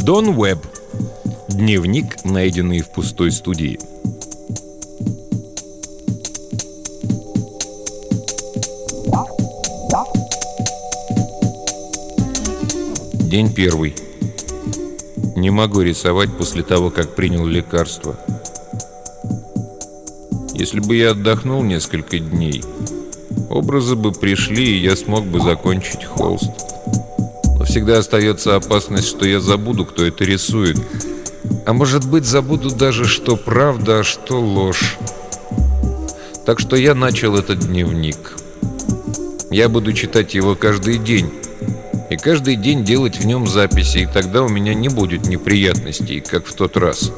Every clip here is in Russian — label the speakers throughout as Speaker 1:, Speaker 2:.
Speaker 1: Дон Уэбб. Дневник, найденный в пустой студии. День первый. Не могу рисовать после того, как принял лекарство. Если бы я отдохнул несколько дней, образы бы пришли, и я смог бы закончить холст. Но всегда остается опасность, что я забуду, кто это рисует. А может быть, забуду даже, что правда, а что ложь. Так что я начал этот дневник. Я буду читать его каждый день. И каждый день делать в нем записи, и тогда у меня не будет неприятностей, как в тот раз.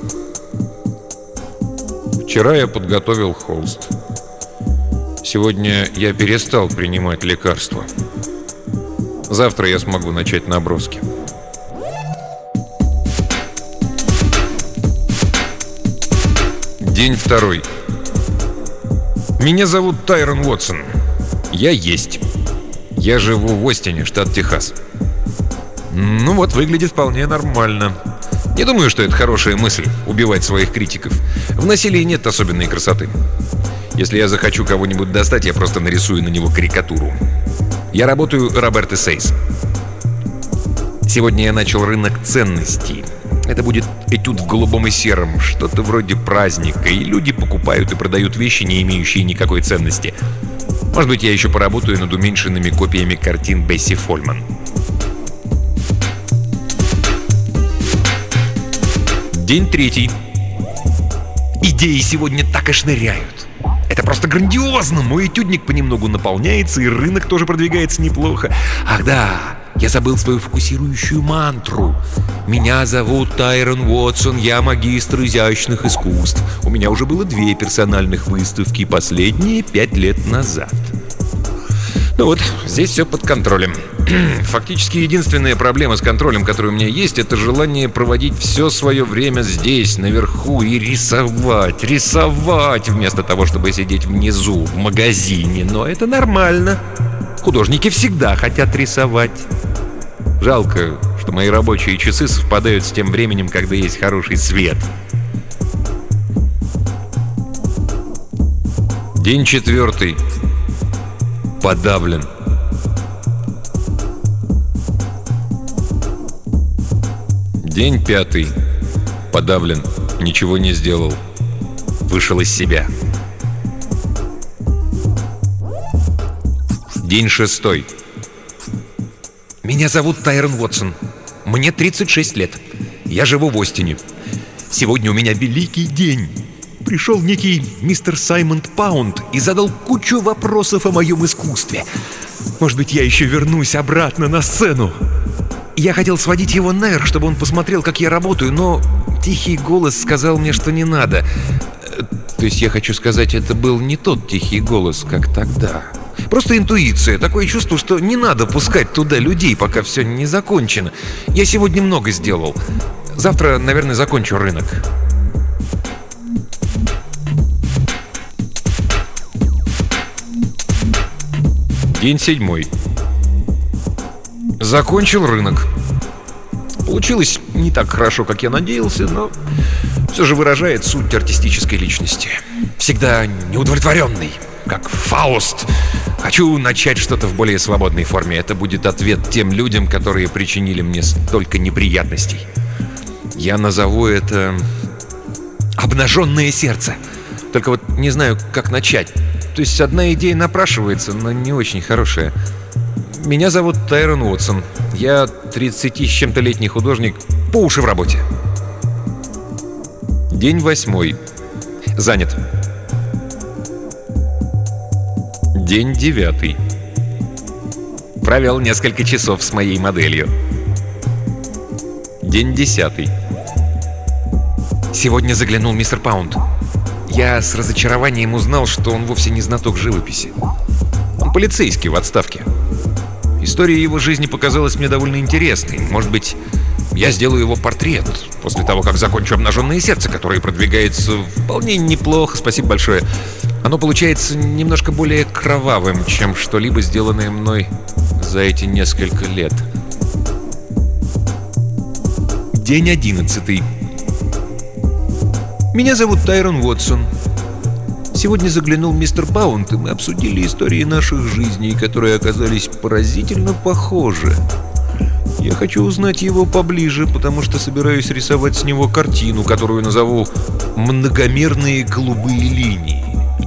Speaker 1: Вчера я подготовил холст. Сегодня я перестал принимать лекарства. Завтра я смогу начать наброски. День второй. Меня зовут Тайрон Уотсон. Я есть. Я живу в Остине, штат Техас. Ну вот, выглядит вполне нормально. Не думаю, что это хорошая мысль — убивать своих критиков. В насилии нет особенной красоты. Если я захочу кого-нибудь достать, я просто нарисую на него карикатуру. Я работаю Роберто Сейс. Сегодня я начал рынок ценностей. Это будет этюд в голубом и сером, что-то вроде праздника, и люди покупают и продают вещи, не имеющие никакой ценности. Может быть, я еще поработаю над уменьшенными копиями картин Бесси Фольман. День третий. Идеи сегодня так и шныряют. Это просто грандиозно. Мой этюдник понемногу наполняется, и рынок тоже продвигается неплохо. Ах да, я забыл свою фокусирующую мантру. Меня зовут Тайрон Уотсон, я магистр изящных искусств. У меня уже было 2 персональных выставки, последние 5 лет назад. Ну вот, здесь все под контролем. Фактически единственная проблема с контролем, которая у меня есть, это желание проводить все свое время здесь, наверху, и рисовать, вместо того, чтобы сидеть внизу, в магазине. Но это нормально. Художники всегда хотят рисовать. Жалко, что мои рабочие часы совпадают с тем временем, когда есть хороший свет. День четвертый. Подавлен. День пятый. Подавлен. Ничего не сделал. Вышел из себя. День шестой. Меня зовут Тайрон Уотсон. Мне 36 лет. Я живу в Остине. Сегодня у меня великий день. Пришел некий мистер Саймон Паунд и задал кучу вопросов о моем искусстве. Может быть, я еще вернусь обратно на сцену. Я хотел сводить его наверх, чтобы он посмотрел, как я работаю, но тихий голос сказал мне, что не надо. То есть я хочу сказать, это был не тот тихий голос, как тогда. Просто интуиция. Такое чувство, что не надо пускать туда людей, пока все не закончено. Я сегодня много сделал. Завтра, наверное, закончу рынок. День седьмой. Закончил рынок. Получилось не так хорошо, как я надеялся, но все же выражает суть артистической личности. Всегда неудовлетворенный, как Фауст. Хочу начать что-то в более свободной форме. Это будет ответ тем людям, которые причинили мне столько неприятностей. Я назову это «Обнаженное сердце». Только вот не знаю, как начать. То есть одна идея напрашивается, но не очень хорошая. Меня зовут Тайрон Уотсон. Я 30 с чем-то летний художник, по уши в работе. День восьмой. Занят. День девятый. Провел несколько часов с моей моделью. День десятый. Сегодня заглянул мистер Паунд. Я с разочарованием узнал, что он вовсе не знаток живописи. Он полицейский в отставке. История его жизни показалась мне довольно интересной. Может быть, я сделаю его портрет после того, как закончу «Обнаженное сердце», которое продвигается вполне неплохо, спасибо большое. Оно получается немножко более кровавым, чем что-либо сделанное мной за эти несколько лет. День 11. Меня зовут Тайрон Уотсон. Сегодня заглянул мистер Паунд, и мы обсудили истории наших жизней, которые оказались поразительно похожи. Я хочу узнать его поближе, потому что собираюсь рисовать с него картину, которую назову «Многомерные голубые линии».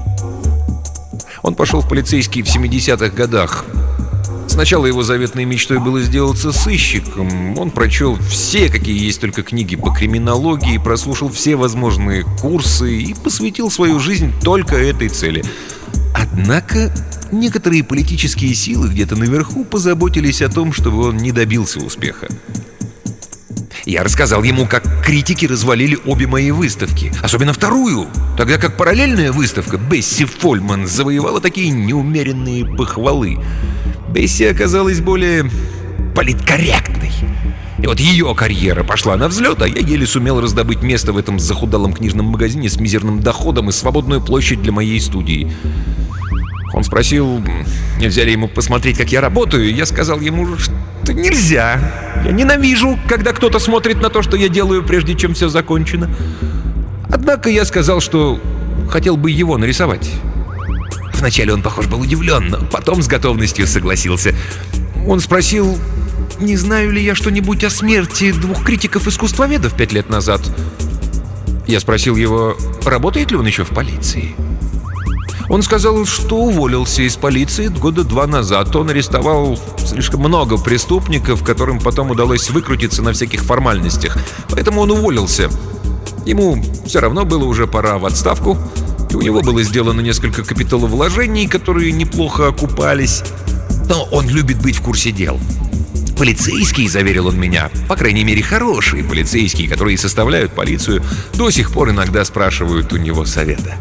Speaker 1: Он пошел в полицейский в 70-х годах. Сначала его заветной мечтой было сделаться сыщиком. Он прочел все, какие есть только книги по криминологии, прослушал все возможные курсы и посвятил свою жизнь только этой цели. Однако некоторые политические силы где-то наверху позаботились о том, чтобы он не добился успеха. Я рассказал ему, как критики развалили обе мои выставки, особенно вторую, тогда как параллельная выставка Бесси Фольман завоевала такие неумеренные похвалы. Бесси оказалась более политкорректной. И вот ее карьера пошла на взлет, а я еле сумел раздобыть место в этом захудалом книжном магазине с мизерным доходом и свободную площадь для моей студии. Он спросил, нельзя ли ему посмотреть, как я работаю, и я сказал ему, что нельзя. Я ненавижу, когда кто-то смотрит на то, что я делаю, прежде чем все закончено. Однако я сказал, что хотел бы его нарисовать. Вначале он, похоже, был удивлен, но потом с готовностью согласился. Он спросил, не знаю ли я что-нибудь о смерти двух критиков-искусствоведов 5 лет назад. Я спросил его, работает ли он еще в полиции. Он сказал, что уволился из полиции года 2 назад. Он арестовал слишком много преступников, которым потом удалось выкрутиться на всяких формальностях. Поэтому он уволился. Ему все равно было уже пора в отставку. И у него было сделано несколько капиталовложений, которые неплохо окупались. Но он любит быть в курсе дел. Полицейские, заверил он меня, по крайней мере хорошие полицейские, которые составляют полицию, до сих пор иногда спрашивают у него совета.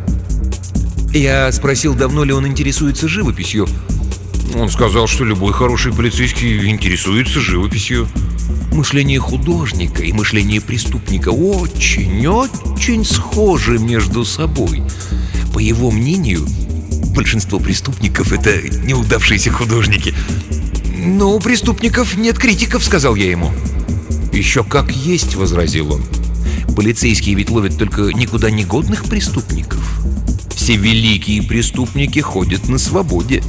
Speaker 1: Я спросил, давно ли он интересуется живописью. Он сказал, что любой хороший полицейский интересуется живописью. Мышление художника и мышление преступника очень схожи между собой. По его мнению, большинство преступников — это неудавшиеся художники. «Но у преступников нет критиков», — сказал я ему. «Еще как есть», — возразил он. «Полицейские ведь ловят только никуда не годных преступников. Все великие преступники ходят на свободе».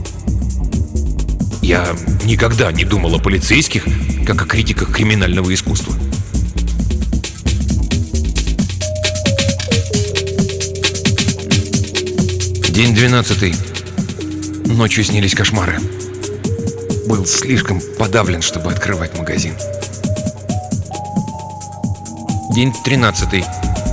Speaker 1: Я никогда не думал о полицейских, как о критиках криминального искусства. День 12. Ночью снились кошмары. Был слишком подавлен, чтобы открывать магазин. День 13.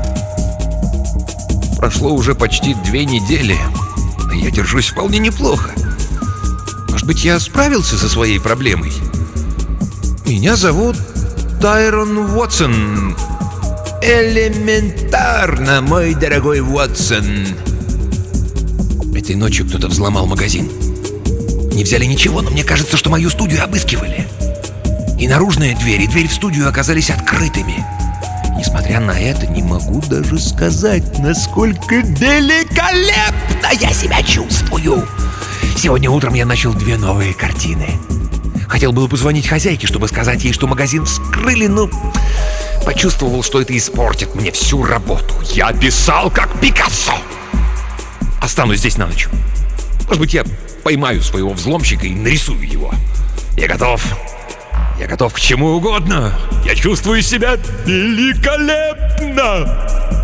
Speaker 1: Прошло уже почти 2 недели, а я держусь вполне неплохо. Может быть, я справился со своей проблемой? Меня зовут Тайрон Уотсон. Элементарно, мой дорогой Уотсон. Этой ночью кто-то взломал магазин. Не взяли ничего, но мне кажется, что мою студию обыскивали. И наружная дверь, и дверь в студию оказались открытыми. Несмотря на это, не могу даже сказать, насколько великолепно я себя чувствую. Сегодня утром я начал 2 новые картины. Хотел было позвонить хозяйке, чтобы сказать ей, что магазин вскрыли, но почувствовал, что это испортит мне всю работу. Я писал как Пикассо. Останусь здесь на ночь. Может быть, я поймаю своего взломщика и нарисую его. Я готов. Я готов к чему угодно. Я чувствую себя великолепно.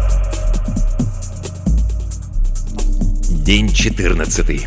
Speaker 1: День 14.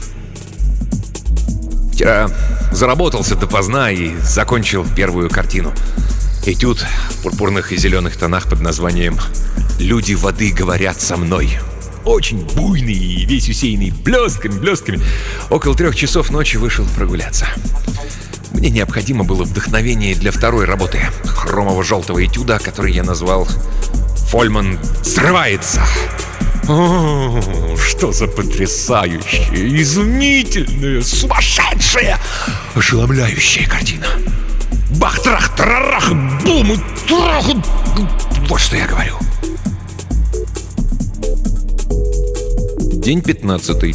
Speaker 1: Вчера заработался допоздна и закончил первую картину. Этюд в пурпурных и зеленых тонах под названием «Люди воды говорят со мной». Очень буйный и весь усеянный блестками. Около 3 часов ночи вышел прогуляться. Мне необходимо было вдохновение для второй работы — хромово-желтого этюда, который я назвал «Фольман срывается». О, что за потрясающая, изумительная, сумасшедшая, ошеломляющая картина. Бах-трах-трарах, бум и трах. Вот что я говорю. День 15.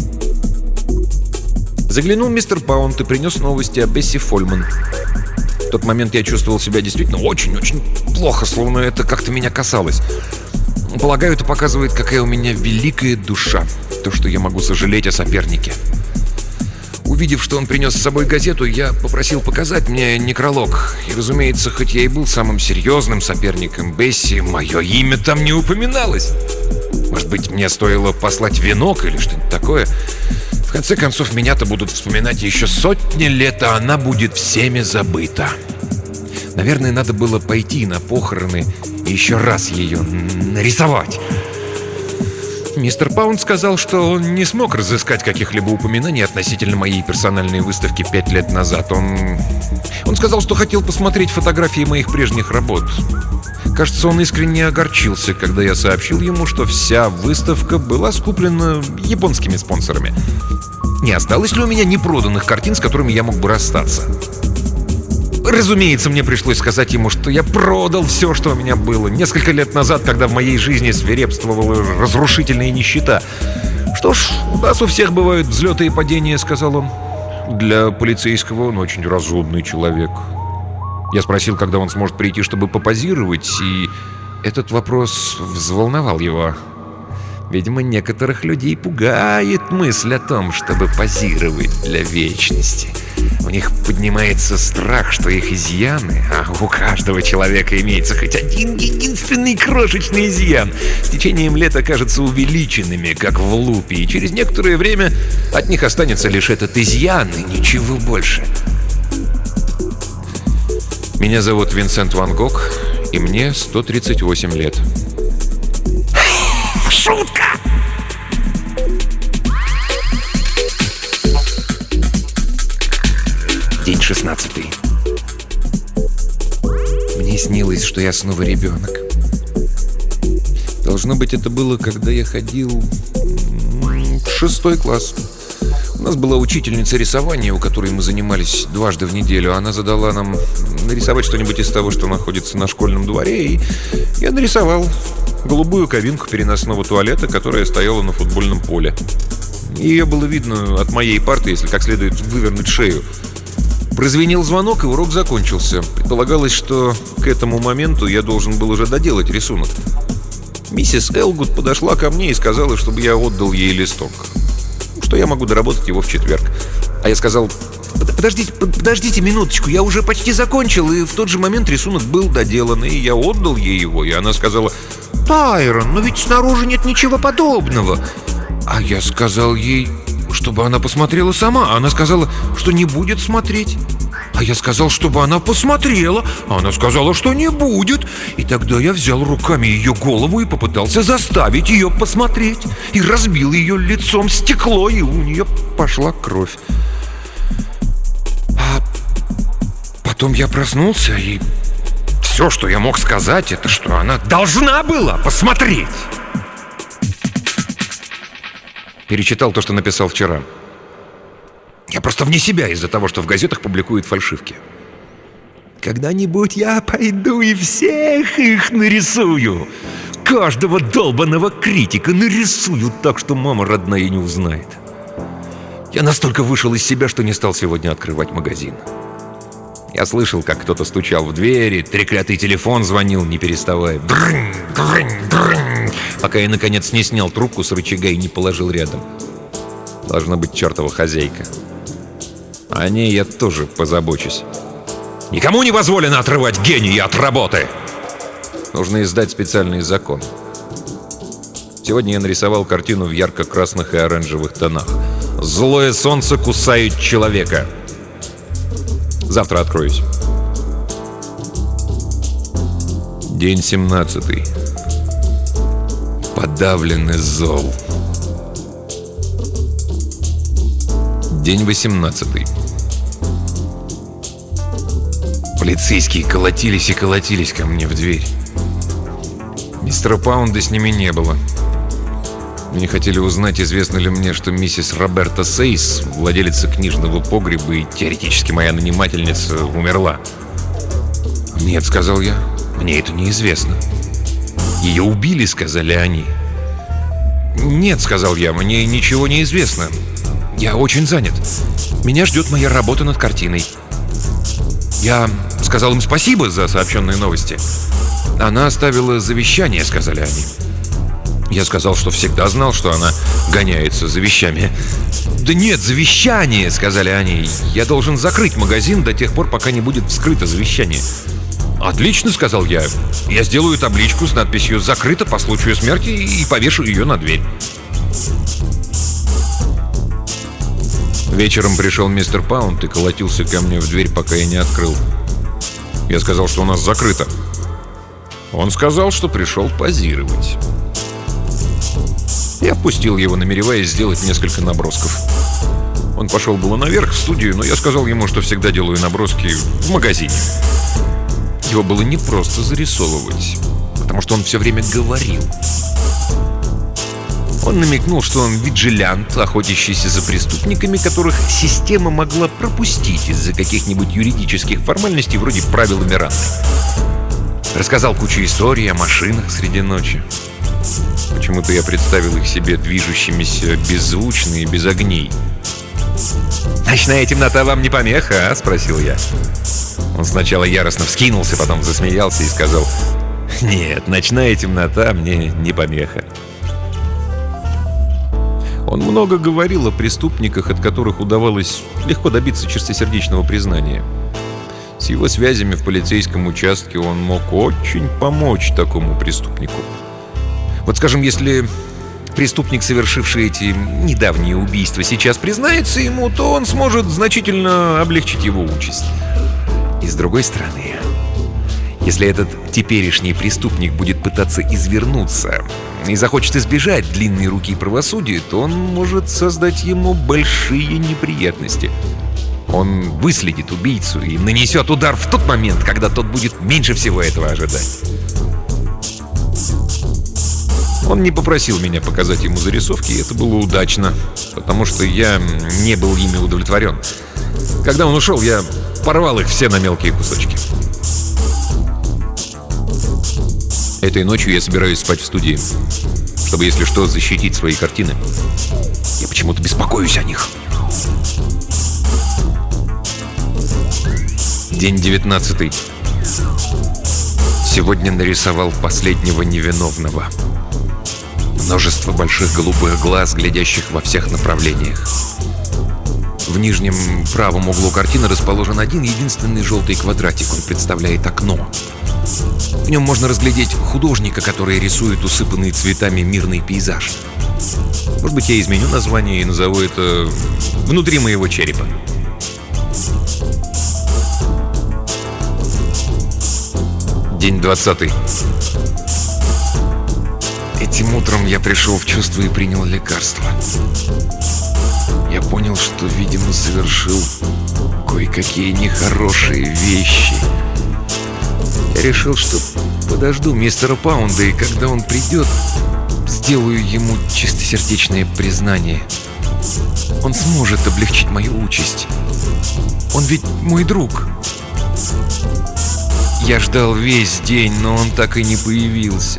Speaker 1: Заглянул мистер Паунд и принес новости о Бесси Фольман. тот момент я чувствовал себя действительно очень-очень плохо, словно это как-то меня касалось. Полагаю, это показывает, какая у меня великая душа, то, что я могу сожалеть о сопернике. Увидев, что он принес с собой газету, я попросил показать мне некролог. И, разумеется, хоть я и был самым серьезным соперником Бесси, мое имя там не упоминалось. Может быть, мне стоило послать венок или что-нибудь такое? В конце концов, меня-то будут вспоминать еще сотни лет, а она будет всеми забыта. Наверное, надо было пойти на похороны и еще раз ее нарисовать. Мистер Паунд сказал, что он не смог разыскать каких-либо упоминаний относительно моей персональной выставки 5 лет назад. Он сказал, что хотел посмотреть фотографии моих прежних работ. Кажется, он искренне огорчился, когда я сообщил ему, что вся выставка была скуплена японскими спонсорами. Не осталось ли у меня непроданных картин, с которыми я мог бы расстаться? Разумеется, мне пришлось сказать ему, что я продал все, что у меня было. Несколько лет назад, когда в моей жизни свирепствовала разрушительная нищета. «Что ж, у нас у всех бывают взлеты и падения», — сказал он. Для полицейского он очень разумный человек. Я спросил, когда он сможет прийти, чтобы попозировать, и этот вопрос взволновал его. Видимо, некоторых людей пугает мысль о том, чтобы позировать для вечности. У них поднимается страх, что их изъяны, а у каждого человека имеется хоть один единственный крошечный изъян, с течением лет окажутся увеличенными, как в лупе, и через некоторое время от них останется лишь этот изъян и ничего больше. Меня зовут Винсент Ван Гог, и мне 138 лет. Шутка! День 16. Мне снилось, что я снова ребенок. Должно быть, это было, когда я ходил в 6 класс. У нас была учительница рисования, у которой мы занимались дважды в неделю. Она задала нам нарисовать что-нибудь из того, что находится на школьном дворе, и я нарисовал голубую кабинку переносного туалета, которая стояла на футбольном поле. Ее было видно от моей парты, если как следует вывернуть шею. Прозвенел звонок, и урок закончился. Предполагалось, что к этому моменту я должен был уже доделать рисунок. Миссис Элгуд подошла ко мне и сказала, чтобы я отдал ей листок, что я могу доработать его в четверг. А я сказал: подождите минуточку, я уже почти закончил. И в тот же момент рисунок был доделан, и я отдал ей его. И она сказала: «Тайрон, но ведь снаружи нет ничего подобного». А я сказал ей, чтобы она посмотрела сама. Она сказала, что не будет смотреть. А я сказал, чтобы она посмотрела. А она сказала, что не будет. И тогда я взял руками ее голову и попытался заставить ее посмотреть. И разбил ее лицом стекло, и у нее пошла кровь. А потом я проснулся, и все, что я мог сказать, это что она должна была посмотреть. Перечитал то, что написал вчера. Я просто вне себя из-за того, что в газетах публикуют фальшивки. Когда-нибудь я пойду и всех их нарисую. Каждого долбаного критика нарисую так, что мама родная не узнает. Я настолько вышел из себя, что не стал сегодня открывать магазин. Я слышал, как кто-то стучал в двери, треклятый телефон звонил, не переставая. Дрынь, дрынь, дрынь, пока я, наконец, не снял трубку с рычага и не положил рядом. Должна быть чертова хозяйка. О ней я тоже позабочусь. Никому не позволено отрывать гения от работы! Нужно издать специальный закон. Сегодня я нарисовал картину в ярко-красных и оранжевых тонах. «Злое солнце кусает человека». Завтра откроюсь. День 17. Подавленный зол. День 18. Полицейские колотились и колотились ко мне в дверь. Мистера Паунда с ними не было. Они хотели узнать, известно ли мне, что миссис Роберта Сейс, владелица книжного погреба и теоретически моя нанимательница, умерла. «Нет», — сказал я, — «мне это неизвестно». «Ее убили», — сказали они. «Нет», — сказал я, — «мне ничего не известно. Я очень занят. Меня ждет моя работа над картиной». Я сказал им спасибо за сообщенные новости. Она оставила завещание, сказали они. Я сказал, что всегда знал, что она гоняется за вещами. Да нет, завещание, сказали они. Я должен закрыть магазин до тех пор, пока не будет вскрыто завещание. Отлично, сказал я. Я сделаю табличку с надписью «Закрыто по случаю смерти» и повешу ее на дверь. Вечером пришел мистер Паунд и колотился ко мне в дверь, пока я не открыл. Я сказал, что у нас закрыто. Он сказал, что пришел позировать. Я впустил его, намереваясь сделать несколько набросков. Он пошел было наверх в студию, но я сказал ему, что всегда делаю наброски в магазине. Его было непросто зарисовывать, потому что он все время говорил. Он намекнул, что он виджилянт, охотящийся за преступниками, которых система могла пропустить из-за каких-нибудь юридических формальностей вроде правил Миранды. Рассказал кучу историй о машинах среди ночи. Почему-то я представил их себе движущимися беззвучно и без огней. «Ночная темнота вам не помеха, а?» — спросил я. Он сначала яростно вскинулся, потом засмеялся и сказал: «Нет, ночная темнота мне не помеха». Он много говорил о преступниках, от которых удавалось легко добиться чистосердечного признания. С его связями в полицейском участке он мог очень помочь такому преступнику. Вот, скажем, если преступник, совершивший эти недавние убийства, сейчас признается ему, то он сможет значительно облегчить его участь. И с другой стороны, если этот теперешний преступник будет пытаться извернуться и захочет избежать длинной руки правосудия, то он может создать ему большие неприятности. Он выследит убийцу и нанесет удар в тот момент, когда тот будет меньше всего этого ожидать. Он не попросил меня показать ему зарисовки, и это было удачно, потому что я не был ими удовлетворен. Когда он ушел, я порвал их все на мелкие кусочки. Этой ночью я собираюсь спать в студии, чтобы, если что, защитить свои картины. Я почему-то беспокоюсь о них. День 19. Сегодня нарисовал последнего невиновного. Множество больших голубых глаз, глядящих во всех направлениях. В нижнем правом углу картины расположен один единственный желтый квадратик. Он представляет окно. В нем можно разглядеть художника, который рисует усыпанный цветами мирный пейзаж. Может быть, я изменю название и назову это «Внутри моего черепа». День 20. Этим утром я пришел в чувство и принял лекарство. Я понял, что, видимо, совершил кое-какие нехорошие вещи. Я решил, что подожду мистера Паунда, и когда он придет, сделаю ему чистосердечное признание. Он сможет облегчить мою участь. Он ведь мой друг. Я ждал весь день, но он так и не появился.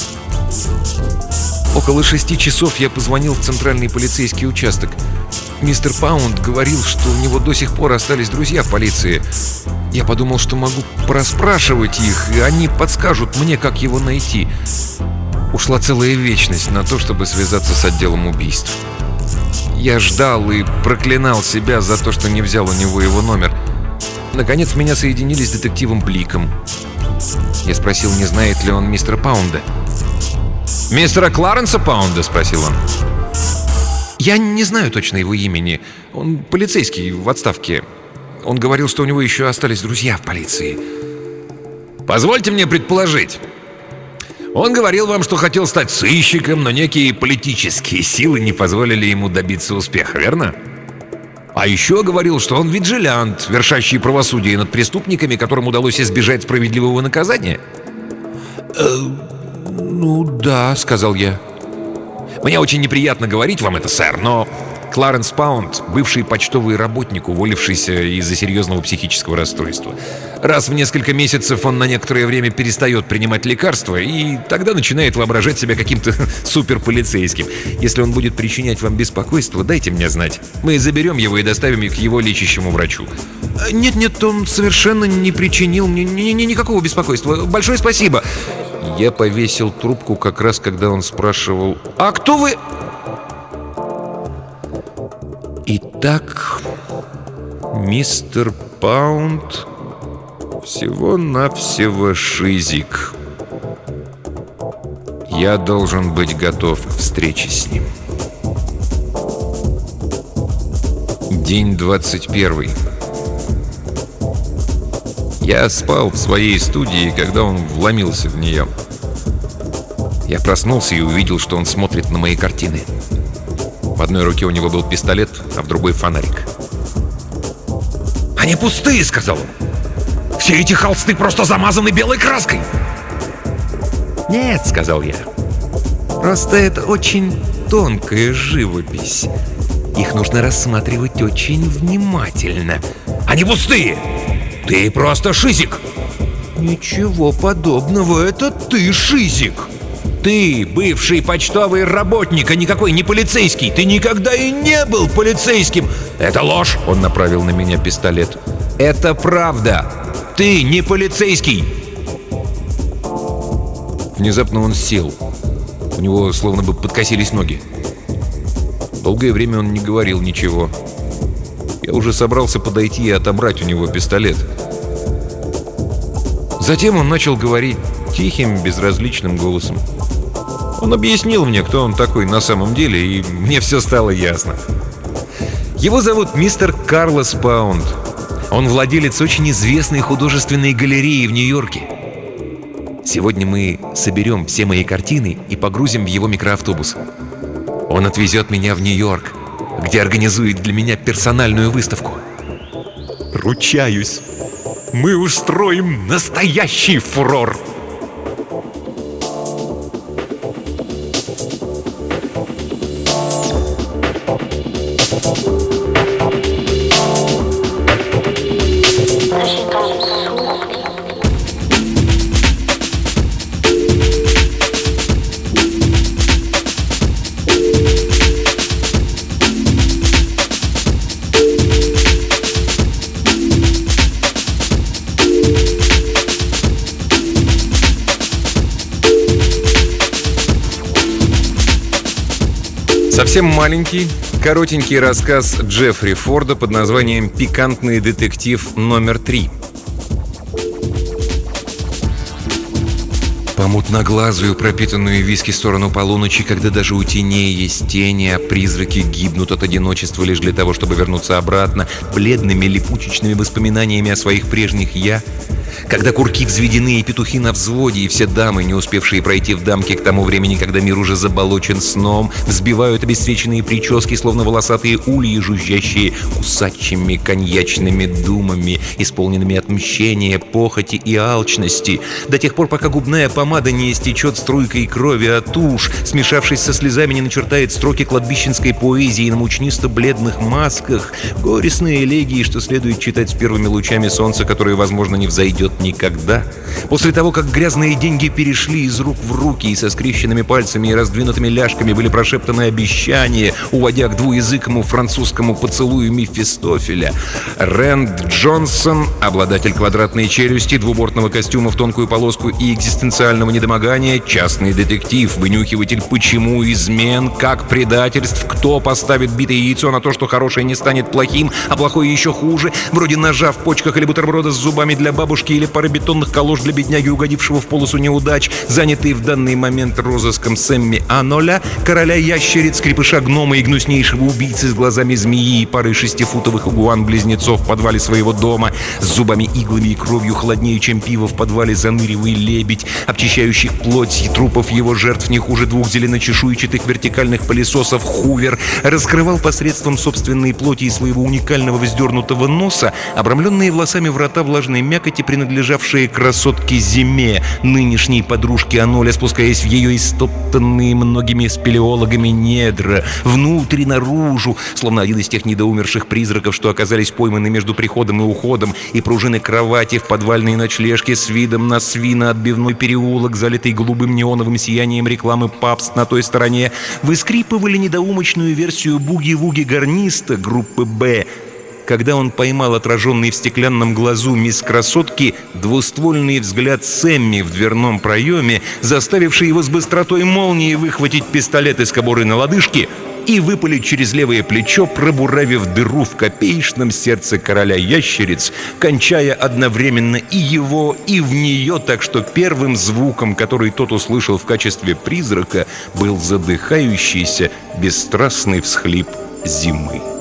Speaker 1: Около 6 часов я позвонил в центральный полицейский участок. Мистер Паунд говорил, что у него до сих пор остались друзья в полиции. Я подумал, что могу проспрашивать их, и они подскажут мне, как его найти. Ушла целая вечность на то, чтобы связаться с отделом убийств. Я ждал и проклинал себя за то, что не взял у него его номер. Наконец меня соединили с детективом Бликом. Я спросил, не знает ли он мистера Паунда. «Мистера Кларенса Паунда?» — спросил он. «Я не знаю точно его имени. Он полицейский в отставке. Он говорил, что у него еще остались друзья в полиции». «Позвольте мне предположить. Он говорил вам, что хотел стать сыщиком, но некие политические силы не позволили ему добиться успеха, верно? А еще говорил, что он виджилянт, вершащий правосудие над преступниками, которым удалось избежать справедливого наказания». «Ну да», — сказал я. «Мне очень неприятно говорить вам это, сэр, но Кларенс Паунд — бывший почтовый работник, уволившийся из-за серьезного психического расстройства. Раз в несколько месяцев он на некоторое время перестает принимать лекарства и тогда начинает воображать себя каким-то суперполицейским. Если он будет причинять вам беспокойство, дайте мне знать. Мы заберем его и доставим к его лечащему врачу. Нет, он совершенно не причинил мне никакого беспокойства. Большое спасибо. Я повесил трубку как раз, когда он спрашивал: «А кто вы?» Итак, мистер Паунд всего-навсего шизик. Я должен быть готов к встрече с ним. День 21. Я спал в своей студии, когда он вломился в нее. Я проснулся и увидел, что он смотрит на мои картины. В одной руке у него был пистолет, а в другой фонарик. «Они пустые», — сказал он. «Все эти холсты просто замазаны белой краской». «Нет», — сказал я. «Просто это очень тонкая живопись. Их нужно рассматривать очень внимательно». «Они пустые! Ты просто шизик!» «Ничего подобного, это ты шизик! Ты бывший почтовый работник, а никакой не полицейский! Ты никогда и не был полицейским!» «Это ложь!» — он направил на меня пистолет. «Это правда! Ты не полицейский!» Внезапно он сел. У него словно бы подкосились ноги. Долгое время он не говорил ничего. Я уже собрался подойти и отобрать у него пистолет. Затем он начал говорить тихим, безразличным голосом. Он объяснил мне, кто он такой на самом деле, и мне все стало ясно. Его зовут мистер Карлос Паунд. Он владелец очень известной художественной галереи в Нью-Йорке. Сегодня мы соберем все мои картины и погрузим в его микроавтобус. Он отвезет меня в Нью-Йорк, где организует для меня персональную выставку. Ручаюсь, мы устроим настоящий фурор. Совсем маленький, коротенький рассказ Джеффри Форда под названием «Пикантный детектив номер 3». По мутноглазую, пропитанную виски сторону полуночи, когда даже у теней есть тени, а призраки гибнут от одиночества лишь для того, чтобы вернуться обратно, бледными липучечными воспоминаниями о своих прежних «я», когда курки взведены и петухи на взводе, и все дамы, не успевшие пройти в дамки к тому времени, когда мир уже заболочен сном, взбивают обесцвеченные прически, словно волосатые ульи, жужжащие кусачими коньячными думами, исполненными отмщения, похоти и алчности, до тех пор, пока губная помада не истечет струйкой крови, а тушь, смешавшись со слезами, не начертает строки кладбищенской поэзии на мучнисто-бледных масках, горестные элегии, что следует читать с первыми лучами солнца, которые, возможно, не взойдет никогда. После того, как грязные деньги перешли из рук в руки, и со скрещенными пальцами и раздвинутыми ляжками были прошептаны обещания, уводя к двуязыкому французскому поцелую Мефистофеля, Рэнд Джонсон, обладатель квадратной челюсти, двубортного костюма в тонкую полоску и экзистенциального недомогания, частный детектив, вынюхиватель почему измен, как предательств, кто поставит битое яйцо на то, что хорошее не станет плохим, а плохое еще хуже, вроде ножа в почках или бутерброда с зубами для бабушки или пары бетонных калош для бедняги, угодившего в полосу неудач, занятый в данный момент розыском Сэмми Аноля, короля ящериц, крепыша гнома и гнуснейшего убийцы с глазами змеи и парой 6-футовых игуан-близнецов в подвале своего дома, с зубами, иглами и кровью холоднее, чем пиво в подвале заныревый лебедь, обчищающих плоть и трупов его жертв не хуже 2 зеленочешуйчатых вертикальных пылесосов Хувер, раскрывал посредством собственной плоти и своего уникального вздернутого носа обрамленные волосами врата влажной мякоти, принадлежавшие красотке Зиме, нынешней подружке Аноля, спускаясь в ее истоптанные многими спелеологами недра, внутрь и наружу, словно один из тех недоумерших призраков, что оказались пойманы между приходом и уходом, и пружины кровати в подвальной ночлежке с видом на свино-отбивной переулок, залитый голубым неоновым сиянием рекламы «Пабст» на той стороне, выскрипывали недоумочную версию буги-вуги гарниста группы «Б».
Speaker 2: когда он поймал отраженный в стеклянном глазу мисс Красотки двуствольный взгляд Сэмми в дверном проеме, заставивший его с быстротой молнии выхватить пистолет из кобуры на лодыжке и выпалить через левое плечо, пробуравив дыру в копеечном сердце короля ящериц, кончая одновременно и его, и в нее, так что первым звуком, который тот услышал в качестве призрака, был задыхающийся, бесстрастный всхлип зимы.